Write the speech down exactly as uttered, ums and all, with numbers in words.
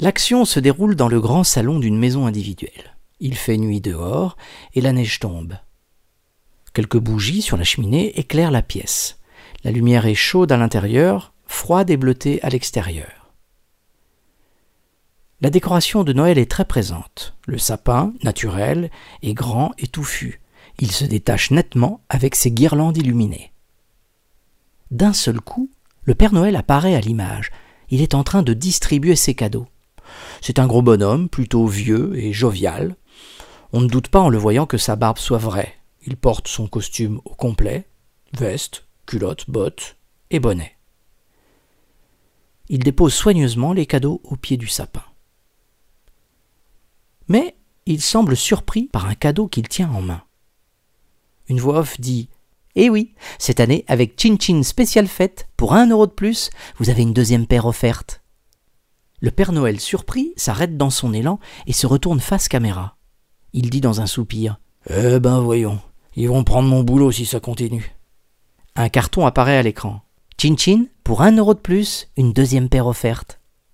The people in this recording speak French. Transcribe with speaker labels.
Speaker 1: L'action se déroule dans le grand salon d'une maison individuelle. Il fait nuit dehors et la neige tombe. Quelques bougies sur la cheminée éclairent la pièce. La lumière est chaude à l'intérieur, froide et bleutée à l'extérieur. La décoration de Noël est très présente. Le sapin, naturel, est grand et touffu. Il se détache nettement avec ses guirlandes illuminées. D'un seul coup, le Père Noël apparaît à l'image. Il est en train de distribuer ses cadeaux. C'est un gros bonhomme, plutôt vieux et jovial. On ne doute pas en le voyant que sa barbe soit vraie. Il porte son costume au complet, veste, culotte, bottes et bonnet. Il dépose soigneusement les cadeaux au pied du sapin. Mais il semble surpris par un cadeau qu'il tient en main. Une voix off dit « Eh oui, cette année, avec Chin Chin spéciale fête, pour un euro de plus, vous avez une deuxième paire offerte. » Le Père Noël, surpris, s'arrête dans son élan et se retourne face caméra. Il dit dans un soupir « Eh ben voyons, ils vont prendre mon boulot si ça continue. » Un carton apparaît à l'écran. « Chin Chin, pour un euro de plus, une deuxième paire offerte. »